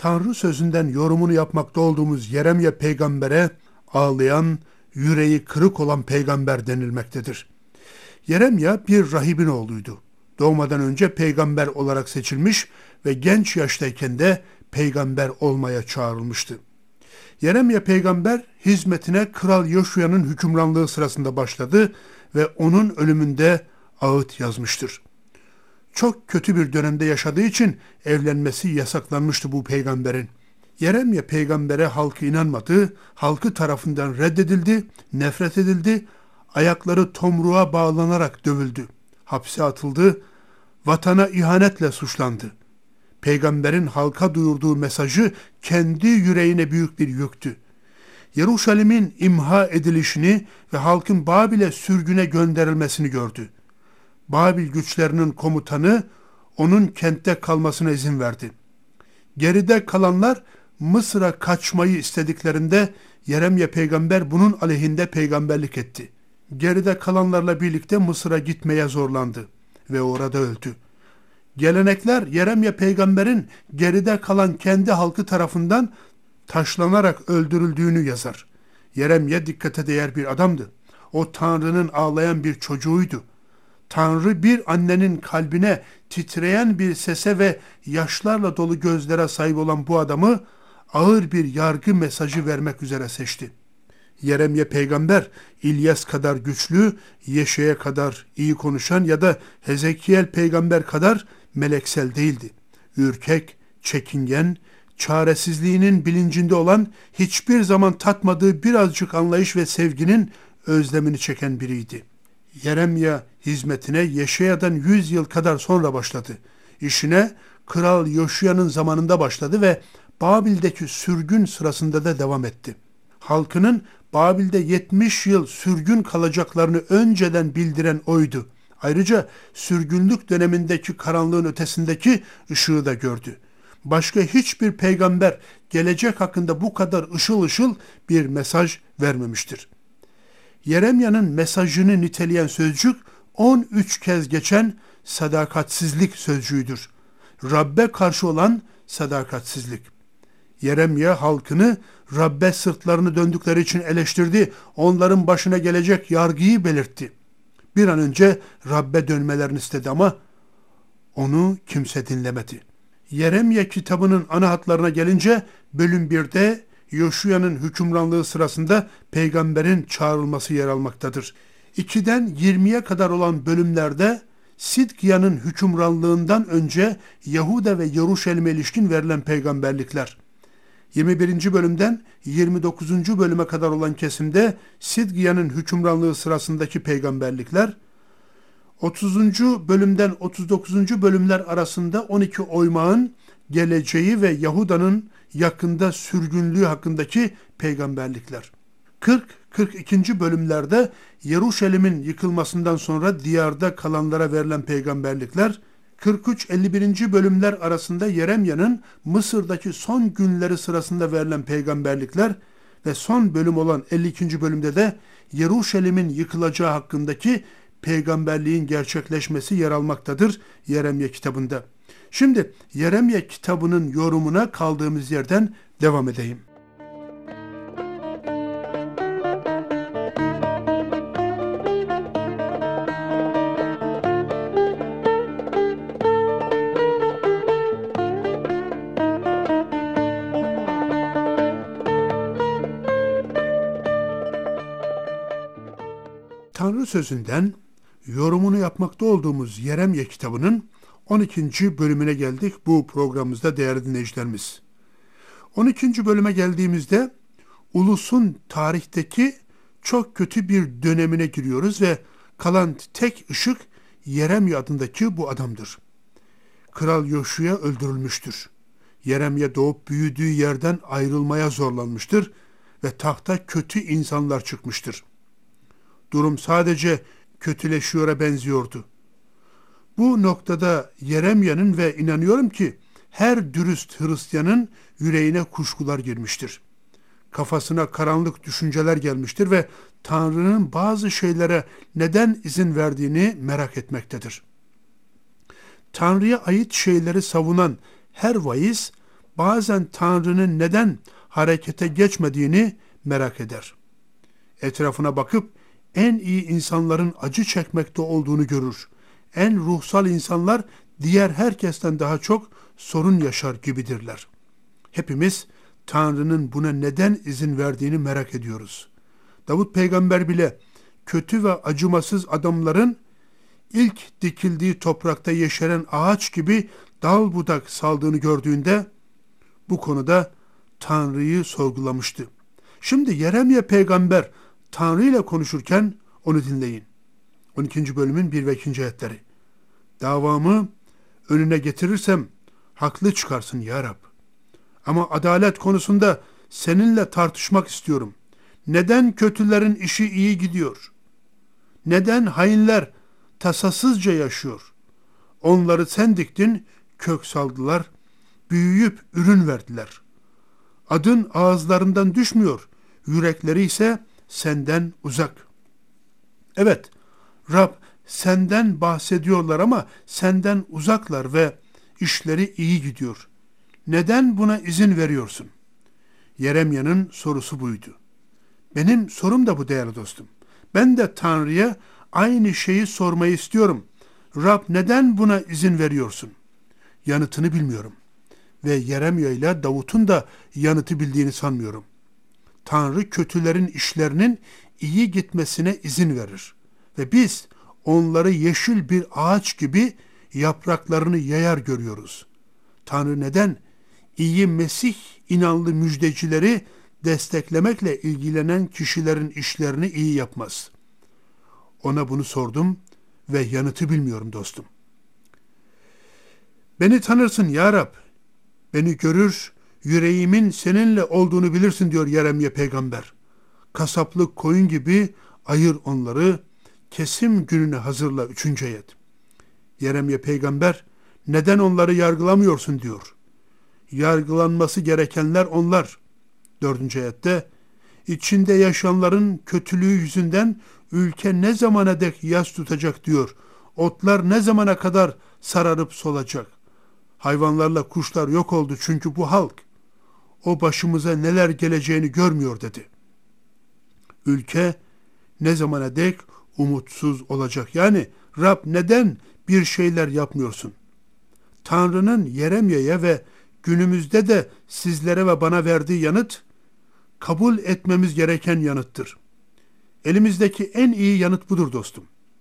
Tanrı sözünden yorumunu yapmakta olduğumuz Yeremya peygambere ağlayan, yüreği kırık olan peygamber denilmektedir. Yeremya bir rahibin oğluydu. Doğmadan önce peygamber olarak seçilmiş ve genç yaştayken de peygamber olmaya çağrılmıştı. Yeremya peygamber hizmetine Kral Yoşuya'nın hükümranlığı sırasında başladı ve onun ölümünde ağıt yazmıştır. Çok kötü bir dönemde yaşadığı için evlenmesi yasaklanmıştı bu peygamberin. Yeremya peygambere halkı inanmadı, halkı tarafından reddedildi, nefret edildi, ayakları tomruğa bağlanarak dövüldü, hapse atıldı, vatana ihanetle suçlandı. Peygamberin halka duyurduğu mesajı kendi yüreğine büyük bir yüktü. Yeruşalim'in imha edilişini ve halkın Babil'e sürgüne gönderilmesini gördü. Babil güçlerinin komutanı onun kentte kalmasına izin verdi. Geride kalanlar Mısır'a kaçmayı istediklerinde Yeremya peygamber bunun aleyhinde peygamberlik etti. Geride kalanlarla birlikte Mısır'a gitmeye zorlandı ve orada öldü. Gelenekler Yeremya peygamberin geride kalan kendi halkı tarafından taşlanarak öldürüldüğünü yazar. Yeremya dikkate değer bir adamdı. O Tanrı'nın ağlayan bir çocuğuydu. Tanrı bir annenin kalbine titreyen bir sese ve yaşlarla dolu gözlere sahip olan bu adamı ağır bir yargı mesajı vermek üzere seçti. Yeremya peygamber İlyas kadar güçlü, Yeşaya kadar iyi konuşan ya da Hezekiel peygamber kadar meleksel değildi. Ürkek, çekingen, çaresizliğinin bilincinde olan, hiçbir zaman tatmadığı birazcık anlayış ve sevginin özlemini çeken biriydi. Yeremya hizmetine Yeşaya'dan 100 yıl kadar sonra başladı. İşine Kral Yoşuya'nın zamanında başladı ve Babil'deki sürgün sırasında da devam etti. Halkının Babil'de 70 yıl sürgün kalacaklarını önceden bildiren oydu. Ayrıca sürgünlük dönemindeki karanlığın ötesindeki ışığı da gördü. Başka hiçbir peygamber gelecek hakkında bu kadar ışıl ışıl bir mesaj vermemiştir. Yeremya'nın mesajını niteleyen sözcük 13 kez geçen sadakatsizlik sözcüğüdür. Rabbe karşı olan sadakatsizlik. Yeremya halkını Rabbe sırtlarını döndükleri için eleştirdi. Onların başına gelecek yargıyı belirtti. Bir an önce Rabbe dönmelerini istedi ama onu kimse dinlemedi. Yeremya kitabının ana hatlarına gelince bölüm 1'de Yoşuya'nın hükümranlığı sırasında peygamberin çağrılması yer almaktadır. 2'den 20'ye kadar olan bölümlerde Sidkiya'nın hükümranlığından önce Yahuda ve Yeruşalim'e ilişkin verilen peygamberlikler. 21. bölümden 29. bölüme kadar olan kesimde Sidkiya'nın hükümranlığı sırasındaki peygamberlikler, 30. bölümden 39. bölümler arasında 12 oymağın geleceği ve Yahuda'nın yakında sürgünlüğü hakkındaki peygamberlikler. 40-42. bölümlerde Yeruşalim'in yıkılmasından sonra diyarda kalanlara verilen peygamberlikler, 43-51. bölümler arasında Yeremya'nın Mısır'daki son günleri sırasında verilen peygamberlikler ve son bölüm olan 52. bölümde de Yeruşalim'in yıkılacağı hakkındaki peygamberliğin gerçekleşmesi yer almaktadır Yeremya kitabında. Şimdi Yeremya kitabının yorumuna kaldığımız yerden devam edeyim. Tanrı sözünden yorumunu yapmakta olduğumuz Yeremya kitabının 12. bölümüne geldik bu programımızda değerli dinleyicilerimiz. 12. bölüme geldiğimizde ulusun tarihteki çok kötü bir dönemine giriyoruz ve kalan tek ışık Yeremya adındaki bu adamdır. Kral Yoşuya öldürülmüştür. Yeremya doğup büyüdüğü yerden ayrılmaya zorlanmıştır ve tahta kötü insanlar çıkmıştır. Durum sadece kötüleşiyora benziyordu. Bu noktada Yeremya'nın ve inanıyorum ki her dürüst Hristiyanın yüreğine kuşkular girmiştir. Kafasına karanlık düşünceler gelmiştir ve Tanrı'nın bazı şeylere neden izin verdiğini merak etmektedir. Tanrı'ya ait şeyleri savunan her vaiz bazen Tanrı'nın neden harekete geçmediğini merak eder. Etrafına bakıp en iyi insanların acı çekmekte olduğunu görür. En ruhsal insanlar diğer herkesten daha çok sorun yaşar gibidirler. Hepimiz Tanrı'nın buna neden izin verdiğini merak ediyoruz. Davut peygamber bile kötü ve acımasız adamların ilk dikildiği toprakta yeşeren ağaç gibi dal budak saldığını gördüğünde bu konuda Tanrı'yı sorgulamıştı. Şimdi Yeremye peygamber Tanrı ile konuşurken onu dinleyin. 12. bölümün 1 ve 2. ayetleri. Davamı önüne getirirsem haklı çıkarsın ya Rab. Ama adalet konusunda seninle tartışmak istiyorum. Neden kötülerin işi iyi gidiyor? Neden hainler tasasızca yaşıyor? Onları sen diktin, kök saldılar, büyüyüp ürün verdiler. Adın ağızlarından düşmüyor, yürekleri ise senden uzak. Evet, Rab senden bahsediyorlar ama senden uzaklar ve işleri iyi gidiyor. Neden buna izin veriyorsun? Yeremya'nın sorusu buydu. Benim sorum da bu değerli dostum. Ben de Tanrı'ya aynı şeyi sormayı istiyorum. Rab neden buna izin veriyorsun? Yanıtını bilmiyorum. Ve Yeremya ile Davut'un da yanıtı bildiğini sanmıyorum. Tanrı kötülerin işlerinin iyi gitmesine izin verir. Ve biz onları yeşil bir ağaç gibi yapraklarını yayar görüyoruz. Tanrı neden iyi Mesih inanlı müjdecileri desteklemekle ilgilenen kişilerin işlerini iyi yapmaz? Ona bunu sordum ve yanıtı bilmiyorum dostum. Beni tanırsın ya Rab, beni görür, yüreğimin seninle olduğunu bilirsin diyor Yeremye peygamber. Kasaplık koyun gibi ayır onları, kesim gününe hazırla 3. ayet. Yeremye peygamber neden onları yargılamıyorsun diyor. Yargılanması gerekenler onlar. 4. ayette içinde yaşayanların kötülüğü yüzünden ülke ne zamana dek yas tutacak diyor. Otlar ne zamana kadar sararıp solacak. Hayvanlarla kuşlar yok oldu çünkü bu halk o başımıza neler geleceğini görmüyor dedi. Ülke ne zamana dek umutsuz olacak. Yani Rab neden bir şeyler yapmıyorsun? Tanrı'nın Yeremye'ye ve günümüzde de sizlere ve bana verdiği yanıt kabul etmemiz gereken yanıttır. Elimizdeki en iyi yanıt budur dostum.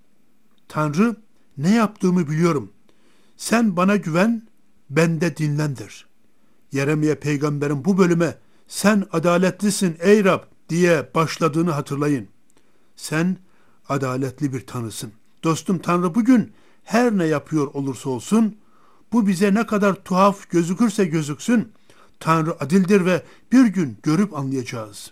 Tanrı ne yaptığımı biliyorum. Sen bana güven, ben de dinlendir. Yeremye peygamberin bu bölüme sen adaletlisin ey Rab diye başladığını hatırlayın. Sen adaletli bir Tanrısın. Dostum Tanrı bugün her ne yapıyor olursa olsun, bu bize ne kadar tuhaf gözükürse gözüksün, Tanrı adildir ve bir gün görüp anlayacağız.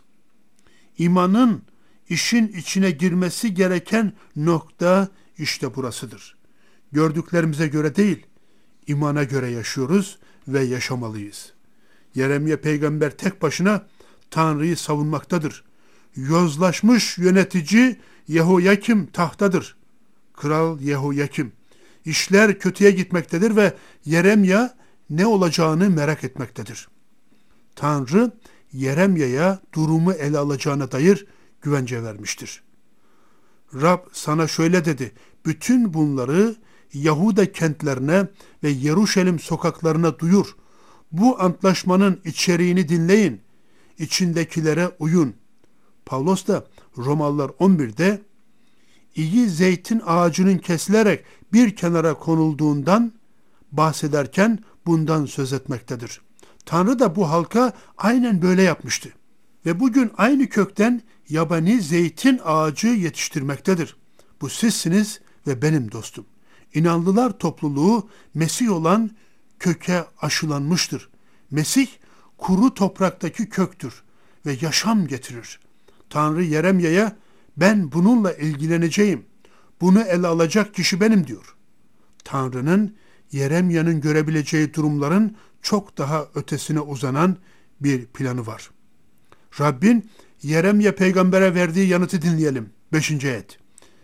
İmanın işin içine girmesi gereken nokta işte burasıdır. Gördüklerimize göre değil, imana göre yaşıyoruz ve yaşamalıyız. Yeremye peygamber tek başına Tanrı'yı savunmaktadır. Yozlaşmış yönetici Yehoyakim tahtadır. Kral Yehoyakim. İşler kötüye gitmektedir ve Yeremya ne olacağını merak etmektedir. Tanrı Yeremya'ya durumu ele alacağına dair güvence vermiştir. Rab sana şöyle dedi, bütün bunları Yahuda kentlerine ve Yeruşalim sokaklarına duyur. Bu antlaşmanın içeriğini dinleyin, içindekilere uyun. Pavlos da Romalılar 11'de iyi zeytin ağacının kesilerek bir kenara konulduğundan bahsederken bundan söz etmektedir. Tanrı da bu halka aynen böyle yapmıştı. Ve bugün aynı kökten yabani zeytin ağacı yetiştirmektedir. Bu sizsiniz ve benim dostum. İnanlılar topluluğu Mesih olan köke aşılanmıştır. Mesih kuru topraktaki köktür ve yaşam getirir. Tanrı Yeremya'ya ben bununla ilgileneceğim. Bunu ele alacak kişi benim diyor. Tanrı'nın Yeremya'nın görebileceği durumların çok daha ötesine uzanan bir planı var. Rabbin Yeremya peygambere verdiği yanıtı dinleyelim. 5. ayet.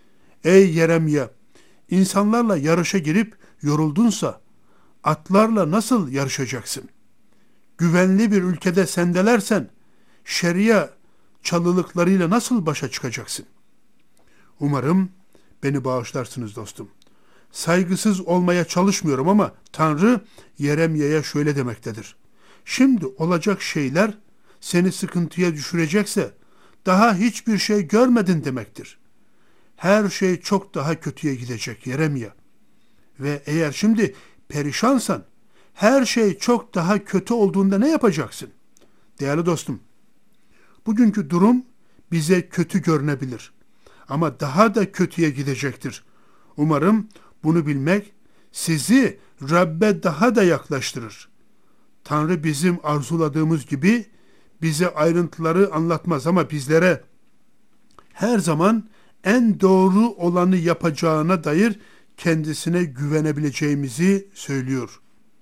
Ey Yeremya, insanlarla yarışa girip yoruldunsa atlarla nasıl yarışacaksın? güvenli bir ülkede sendelersen, şeria çalılıklarıyla nasıl başa çıkacaksın? Umarım beni bağışlarsınız dostum. Saygısız olmaya çalışmıyorum ama Tanrı Yeremya'ya şöyle demektedir. Şimdi olacak şeyler seni sıkıntıya düşürecekse daha hiçbir şey görmedin demektir. Her şey çok daha kötüye gidecek Yeremya. Ve eğer şimdi perişansan, her şey çok daha kötü olduğunda ne yapacaksın? Değerli dostum, bugünkü durum bize kötü görünebilir. Ama daha da kötüye gidecektir. Umarım bunu bilmek sizi Rabbe daha da yaklaştırır. Tanrı bizim arzuladığımız gibi bize ayrıntıları anlatmaz ama bizlere her zaman en doğru olanı yapacağına dair kendisine güvenebileceğimizi söylüyor.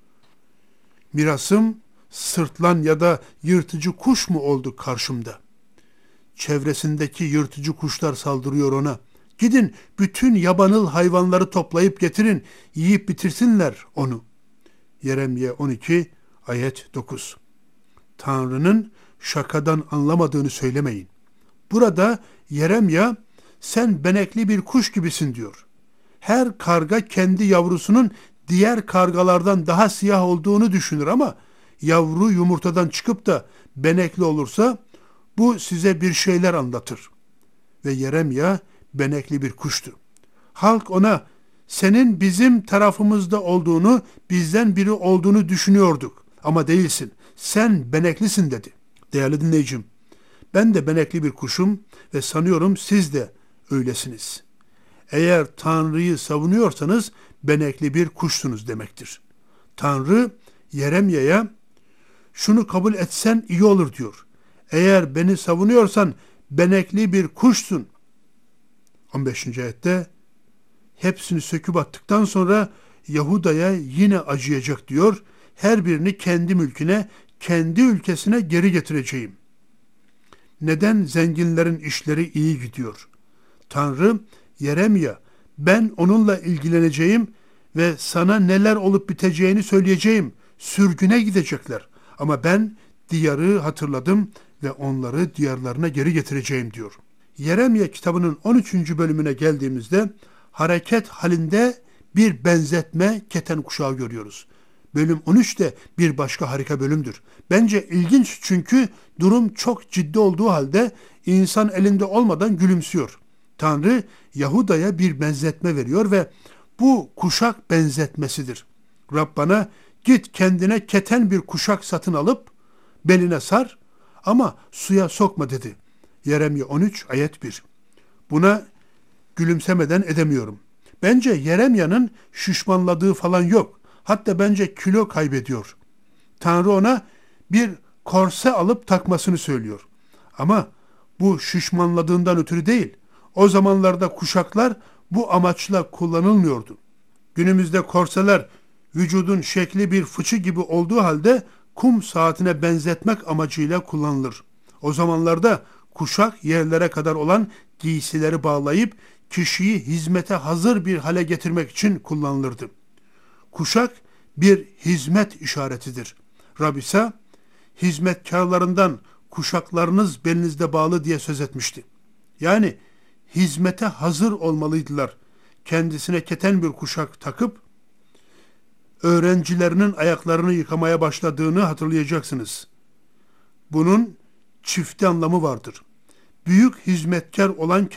Mirasım sırtlan ya da yırtıcı kuş mu oldu karşımda? Çevresindeki yırtıcı kuşlar saldırıyor ona. Gidin bütün yabanıl hayvanları toplayıp getirin, yiyip bitirsinler onu. Yeremye 12 ayet 9. Tanrı'nın şakadan anlamadığını söylemeyin. Burada Yeremya sen benekli bir kuş gibisin diyor. Her karga kendi yavrusunun diğer kargalardan daha siyah olduğunu düşünür ama yavru yumurtadan çıkıp da benekli olursa bu size bir şeyler anlatır. Ve Yeremya benekli bir kuştu. Halk ona senin bizim tarafımızda olduğunu, bizden biri olduğunu düşünüyorduk ama değilsin. Sen beneklisin dedi. Değerli dinleyicim, ben de benekli bir kuşum ve sanıyorum siz de öylesiniz. Eğer Tanrı'yı savunuyorsanız benekli bir kuşsunuz demektir. Tanrı Yeremya'ya şunu kabul etsen iyi olur diyor. Eğer beni savunuyorsan benekli bir kuşsun. 15. ayette hepsini söküp attıktan sonra Yahuda'ya yine acıyacak diyor. Her birini kendi mülküne, kendi ülkesine geri getireceğim. Neden zenginlerin işleri iyi gidiyor? Tanrı Yeremya ben onunla ilgileneceğim ve sana neler olup biteceğini söyleyeceğim. Sürgüne gidecekler. Ama ben diyarı hatırladım ve onları diyarlarına geri getireceğim diyor. Yeremya kitabının 13. bölümüne geldiğimizde hareket halinde bir benzetme keten kuşağı görüyoruz. Bölüm 13 de bir başka harika bölümdür. Bence ilginç çünkü durum çok ciddi olduğu halde insan elinde olmadan gülümsüyor. Tanrı Yahuda'ya bir benzetme veriyor ve bu kuşak benzetmesidir. Rab bana git kendine keten bir kuşak satın alıp beline sar ama suya sokma dedi. Yeremya 13 ayet 1. Buna gülümsemeden edemiyorum. Bence Yeremya'nın şişmanladığı falan yok. Hatta bence kilo kaybediyor. Tanrı ona bir korse alıp takmasını söylüyor. Ama bu şişmanladığından ötürü değil. O zamanlarda kuşaklar bu amaçla kullanılmıyordu. Günümüzde korseler vücudun şekli bir fıçı gibi olduğu halde kum saatine benzetmek amacıyla kullanılır. O zamanlarda kuşak yerlere kadar olan giysileri bağlayıp kişiyi hizmete hazır bir hale getirmek için kullanılırdı. Kuşak bir hizmet işaretidir. Rab ise hizmetkarlarından kuşaklarınız belinizde bağlı diye söz etmişti. Yani hizmete hazır olmalıydılar. Kendisine keten bir kuşak takıp öğrencilerinin ayaklarını yıkamaya başladığını hatırlayacaksınız. Bunun çifte anlamı vardır. Büyük hizmetkar olan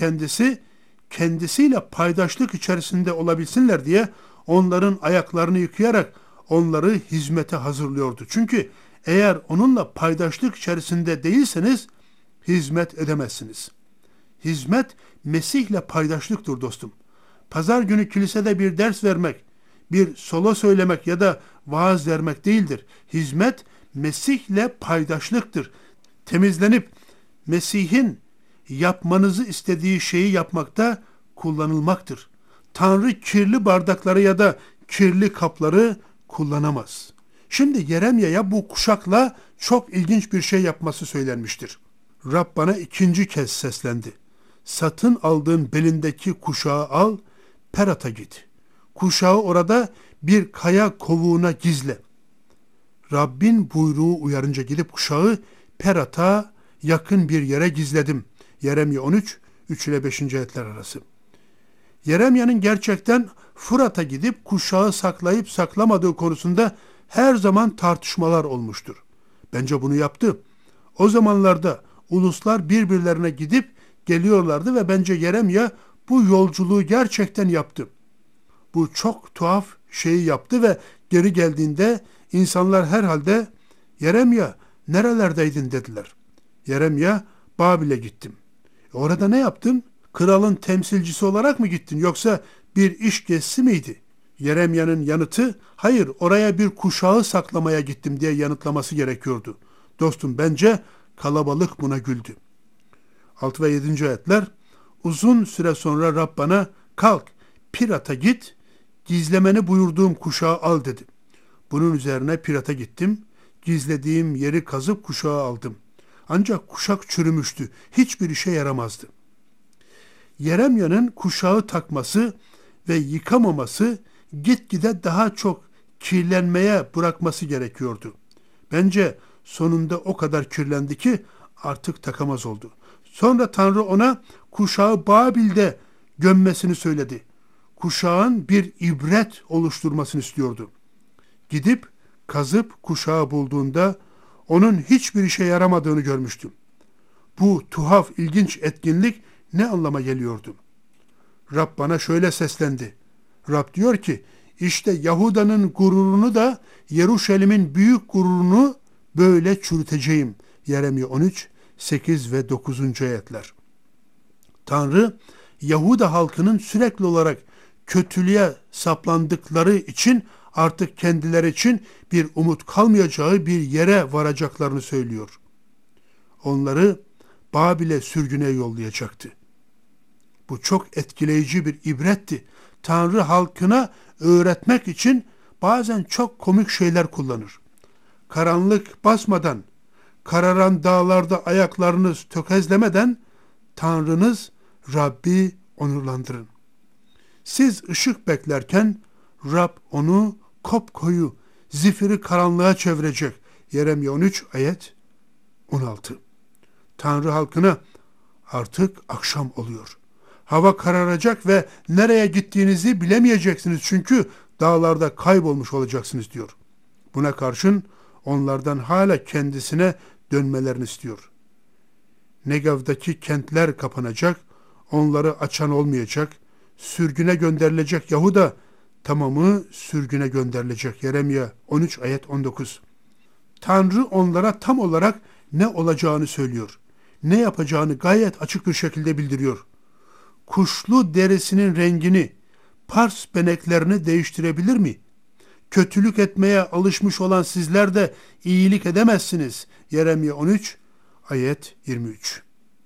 kendisiyle paydaşlık içerisinde olabilsinler diye onların ayaklarını yıkayarak onları hizmete hazırlıyordu. Çünkü eğer onunla paydaşlık içerisinde değilseniz hizmet edemezsiniz. Hizmet Mesih'le paydaşlıktır dostum. Pazar günü kilisede bir ders vermek, bir solo söylemek ya da vaaz vermek değildir. Hizmet Mesih'le paydaşlıktır. Temizlenip Mesih'in yapmanızı istediği şeyi yapmakta kullanılmaktır. Tanrı kirli bardakları ya da kirli kapları kullanamaz. Şimdi Yeremya'ya bu kuşakla çok ilginç bir şey yapması söylenmiştir. Rab bana ikinci kez seslendi. Satın aldığın belindeki kuşağı al, Perat'a git. Kuşağı orada bir kaya kovuğuna gizle. Rabbin buyruğu uyarınca gidip kuşağı Perat'a yakın bir yere gizledim. Yeremye 13, 3 ile 5. ayetler arası. Yeremya'nın gerçekten Fırat'a gidip kuşağı saklayıp saklamadığı konusunda her zaman tartışmalar olmuştur. Bence bunu yaptı. O zamanlarda uluslar birbirlerine gidip geliyorlardı ve bence Yeremya bu yolculuğu gerçekten yaptı. Bu çok tuhaf şeyi yaptı ve geri geldiğinde insanlar herhalde Yeremya nerelerdeydin dediler. Yeremya Babil'e gittim. Orada ne yaptın? Kralın temsilcisi olarak mı gittin yoksa bir iş gezisi miydi? Yeremya'nın yanıtı hayır oraya bir kuşağı saklamaya gittim diye yanıtlaması gerekiyordu. Dostum bence kalabalık buna güldü. 6 ve 7. ayetler uzun süre sonra Rab bana kalk Pirat'a git gizlemeni buyurduğum kuşağı al dedi. Bunun üzerine Pirat'a gittim. Gizlediğim yeri kazıp kuşağı aldım. Ancak kuşak çürümüştü. Hiçbir işe yaramazdı. Yeremya'nın kuşağı takması ve yıkamaması gitgide daha çok kirlenmeye bırakması gerekiyordu. Bence sonunda o kadar kirlendi ki artık takamaz oldu. Sonra Tanrı ona kuşağı Babil'de gömmesini söyledi. Kuşağın bir ibret oluşturmasını istiyordu. Gidip kazıp kuşağı bulduğunda onun hiçbir işe yaramadığını görmüştüm. Bu tuhaf, ilginç etkinlik ne anlama geliyordu? Rab bana şöyle seslendi. Rab diyor ki, işte Yahuda'nın gururunu da Yeruşalim'in büyük gururunu böyle çürüteceğim. Yeremye 13, 8 ve 9. ayetler. Tanrı, Yahuda halkının sürekli olarak kötülüğe saplandıkları için artık kendileri için bir umut kalmayacağı bir yere varacaklarını söylüyor. Onları Babil'e sürgüne yollayacaktı. Bu çok etkileyici bir ibretti. Tanrı halkına öğretmek için bazen çok komik şeyler kullanır. Karanlık basmadan, kararan dağlarda ayaklarınız tökezlemeden Tanrınız Rabbi onurlandırın. Siz ışık beklerken Rab onu kopkoyu, zifiri karanlığa çevirecek. Yeremye 13 ayet 16. Tanrı halkına artık akşam oluyor. Hava kararacak ve nereye gittiğinizi bilemeyeceksiniz çünkü dağlarda kaybolmuş olacaksınız diyor. Buna karşın onlardan hala kendisine dönmelerini istiyor. Negev'deki kentler kapanacak, onları açan olmayacak, sürgüne gönderilecek Yahuda tamamı sürgüne gönderilecek. Yeremye 13 ayet 19. Tanrı onlara tam olarak ne olacağını söylüyor. Ne yapacağını gayet açık bir şekilde bildiriyor. Kuşlu derisinin rengini, pars beneklerini değiştirebilir mi? Kötülük etmeye alışmış olan sizler de iyilik edemezsiniz. Yeremye 13 ayet 23.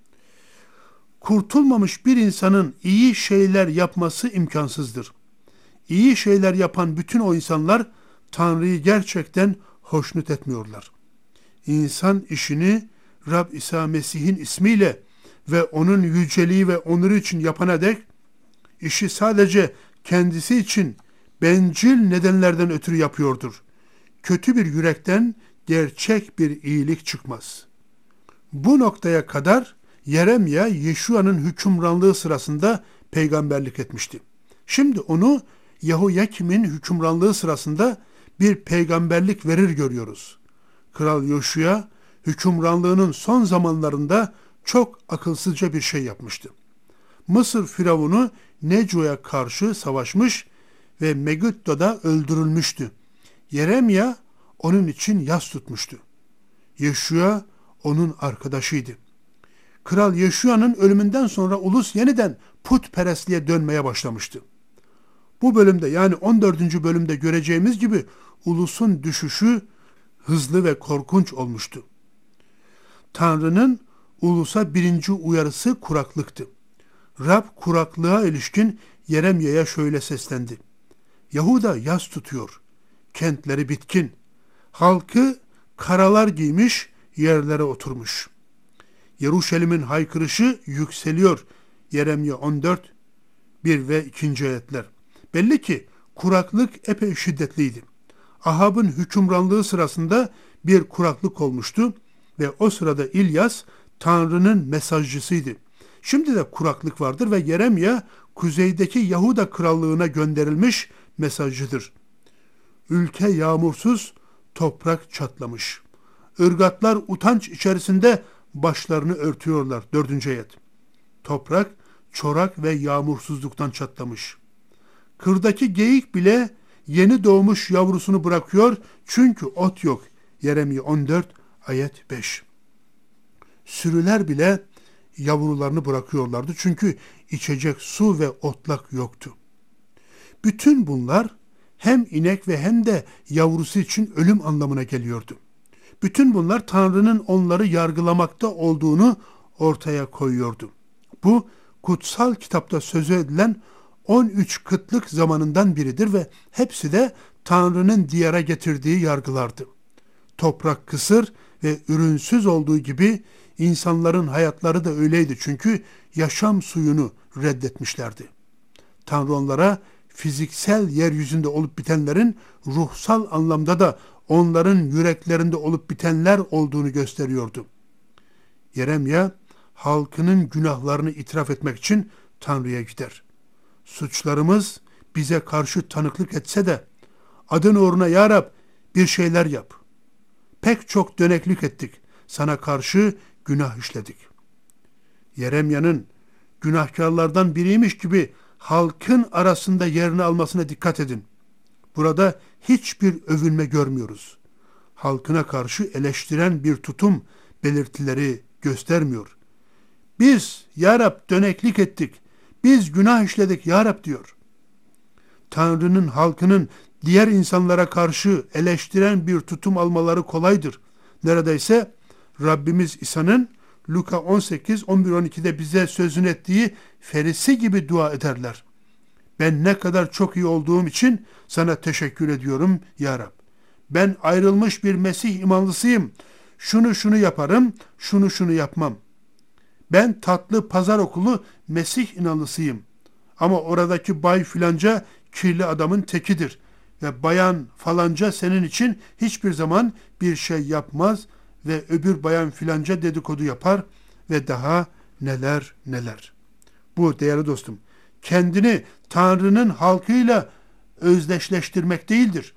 Kurtulmamış bir insanın iyi şeyler yapması imkansızdır. İyi şeyler yapan bütün o insanlar Tanrı'yı gerçekten hoşnut etmiyorlar. İnsan işini Rab İsa Mesih'in ismiyle ve onun yüceliği ve onuru için yapana dek işi sadece kendisi için bencil nedenlerden ötürü yapıyordur. Kötü bir yürekten gerçek bir iyilik çıkmaz. Bu noktaya kadar Yeremya Yeşua'nın hükümranlığı sırasında peygamberlik etmişti. Şimdi onu Yehoyakim'in hükümranlığı sırasında bir peygamberlik verir görüyoruz. Kral Yoşua hükümranlığının son zamanlarında çok akılsızca bir şey yapmıştı. Mısır firavunu Neco'ya karşı savaşmış ve Megiddo'da öldürülmüştü. Yeremya onun için yas tutmuştu. Yeşua onun arkadaşıydı. Kral Yeşua'nın ölümünden sonra ulus yeniden putperestliğe dönmeye başlamıştı. Bu bölümde yani 14. bölümde göreceğimiz gibi ulusun düşüşü hızlı ve korkunç olmuştu. Tanrı'nın ulusa birinci uyarısı kuraklıktı. Rab kuraklığa ilişkin Yeremya'ya şöyle seslendi. Yahuda yas tutuyor, kentleri bitkin, halkı karalar giymiş, yerlere oturmuş. Yeruşalim'in haykırışı yükseliyor. Yeremye 14, 1 ve 2. ayetler. Belli ki kuraklık epey şiddetliydi. Ahab'ın hükümranlığı sırasında bir kuraklık olmuştu ve o sırada İlyas Tanrı'nın mesajcısıydı. Şimdi de kuraklık vardır ve Yeremya kuzeydeki Yahuda krallığına gönderilmiş mesajcıdır. Ülke yağmursuz, toprak çatlamış. Irgatlar utanç içerisinde başlarını örtüyorlar. 4. ayet. Toprak, çorak ve yağmursuzluktan çatlamış. Kırdaki geyik bile yeni doğmuş yavrusunu bırakıyor çünkü ot yok. Yeremya 14 ayet 5. Sürüler bile yavrularını bırakıyorlardı çünkü içecek su ve otlak yoktu. Bütün bunlar hem inek ve hem de yavrusu için ölüm anlamına geliyordu. Bütün bunlar Tanrı'nın onları yargılamakta olduğunu ortaya koyuyordu. Bu kutsal kitapta sözü edilen 13 kıtlık zamanından biridir ve hepsi de Tanrı'nın diyara getirdiği yargılardı. Toprak kısır ve ürünsüz olduğu gibi insanların hayatları da öyleydi çünkü yaşam suyunu reddetmişlerdi. Tanrı onlara fiziksel yeryüzünde olup bitenlerin ruhsal anlamda da onların yüreklerinde olup bitenler olduğunu gösteriyordu. Yeremya halkının günahlarını itiraf etmek için Tanrı'ya gider. Suçlarımız bize karşı tanıklık etse de adın uğruna ya Rab bir şeyler yap. Pek çok döneklik ettik. Sana karşı günah işledik. Yeremya'nın günahkarlardan biriymiş gibi halkın arasında yerini almasına dikkat edin. Burada hiçbir övünme görmüyoruz. Halkına karşı eleştiren bir tutum belirtileri göstermiyor. Biz ya Rab döneklik ettik. Biz günah işledik ya Rab diyor. Tanrı'nın halkının diğer insanlara karşı eleştiren bir tutum almaları kolaydır. Neredeyse Rabbimiz İsa'nın Luka 18, 11, 12'de bize sözünü ettiği ferisi gibi dua ederler. Ben ne kadar çok iyi olduğum için sana teşekkür ediyorum ya Rab. Ben ayrılmış bir Mesih imanlısıyım. Şunu yaparım, şunu yapmam. Ben tatlı pazar okulu Mesih inanlısıyım. Ama oradaki bay filanca kirli adamın tekidir. Ve bayan falanca senin için hiçbir zaman bir şey yapmaz ve öbür bayan filanca dedikodu yapar ve daha neler neler. Bu değerli dostum, kendini Tanrı'nın halkıyla özdeşleştirmek değildir.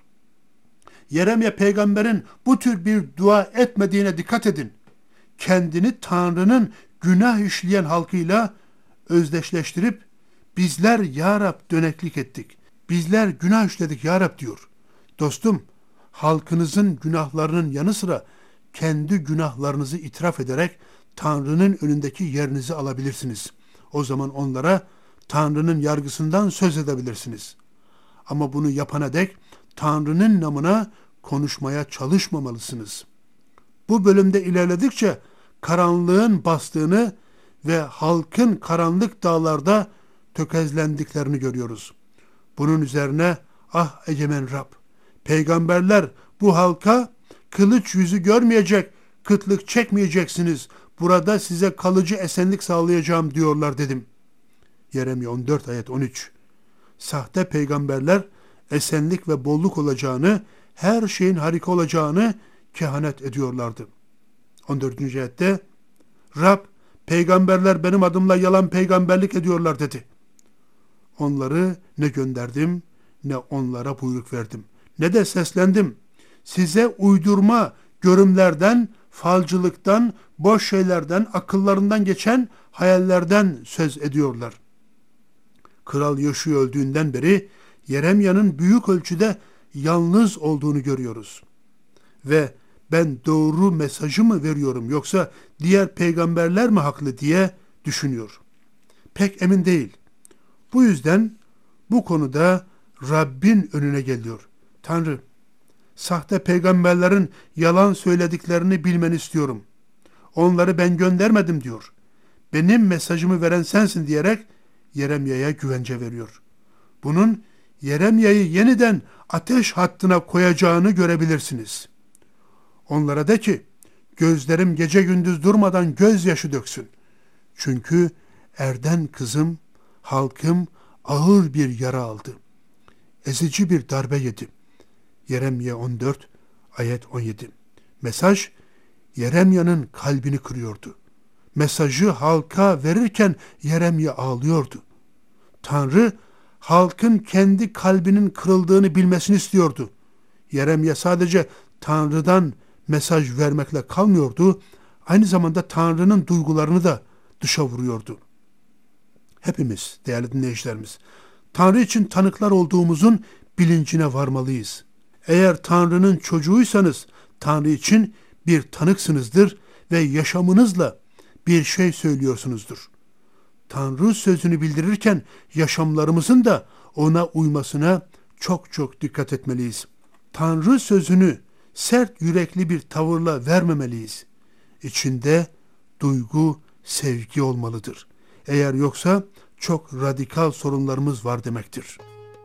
Yeremya peygamberin bu tür bir dua etmediğine dikkat edin. Kendini Tanrı'nın günah işleyen halkıyla özdeşleştirip bizler ya Rab döneklik ettik. Bizler günah işledik ya Rab diyor. Dostum, halkınızın günahlarının yanı sıra kendi günahlarınızı itiraf ederek Tanrı'nın önündeki yerinizi alabilirsiniz. O zaman onlara Tanrı'nın yargısından söz edebilirsiniz. Ama bunu yapana dek Tanrı'nın namına konuşmaya çalışmamalısınız. Bu bölümde ilerledikçe karanlığın bastığını ve halkın karanlık dağlarda tökezlendiklerini görüyoruz. Bunun üzerine ah egemen Rab, peygamberler bu halka kılıç yüzü görmeyecek, kıtlık çekmeyeceksiniz, burada size kalıcı esenlik sağlayacağım diyorlar dedim. Yeremya 14 ayet 13. Sahte peygamberler esenlik ve bolluk olacağını, her şeyin harika olacağını kehanet ediyorlardı. 14. ayette Rab, peygamberler benim adımla yalan peygamberlik ediyorlar dedi. Onları ne gönderdim, ne onlara buyruk verdim, ne de seslendim. Size uydurma görümlerden, falcılıktan, boş şeylerden, akıllarından geçen hayallerden söz ediyorlar. Kral Yoşua öldüğünden beri Yeremya'nın büyük ölçüde yalnız olduğunu görüyoruz. Ve ben doğru mesajı mı veriyorum yoksa diğer peygamberler mi haklı diye düşünüyor. Pek emin değil. Bu yüzden bu konuda Rabbin önüne geliyor. Tanrı, sahte peygamberlerin yalan söylediklerini bilmeni istiyorum. Onları ben göndermedim diyor. Benim mesajımı veren sensin diyerek Yeremya'ya güvence veriyor. Bunun Yeremya'yı yeniden ateş hattına koyacağını görebilirsiniz. Onlara de ki, gözlerim gece gündüz durmadan gözyaşı döksün. Çünkü Erden kızım, halkım ağır bir yara aldı. Ezici bir darbe yedi. Yeremye 14 ayet 17. Mesaj Yeremya'nın kalbini kırıyordu. Mesajı halka verirken Yeremye ağlıyordu. Tanrı halkın kendi kalbinin kırıldığını bilmesini istiyordu. Yeremye sadece Tanrı'dan mesaj vermekle kalmıyordu, aynı zamanda Tanrı'nın duygularını da dışa vuruyordu. Hepimiz, değerli dinleyicilerimiz, Tanrı için tanıklar olduğumuzun bilincine varmalıyız. Eğer Tanrı'nın çocuğuysanız, Tanrı için bir tanıksınızdır ve yaşamınızla bir şey söylüyorsunuzdur. Tanrı sözünü bildirirken yaşamlarımızın da ona uymasına çok çok dikkat etmeliyiz. Tanrı sözünü sert yürekli bir tavırla vermemeliyiz. İçinde duygu, sevgi olmalıdır. Eğer yoksa çok radikal sorunlarımız var demektir.